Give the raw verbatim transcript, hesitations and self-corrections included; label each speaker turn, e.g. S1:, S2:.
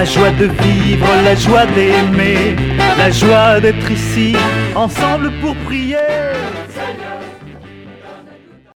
S1: La joie de vivre, la joie d'aimer, la joie d'être ici, ensemble pour prier. Seigneur.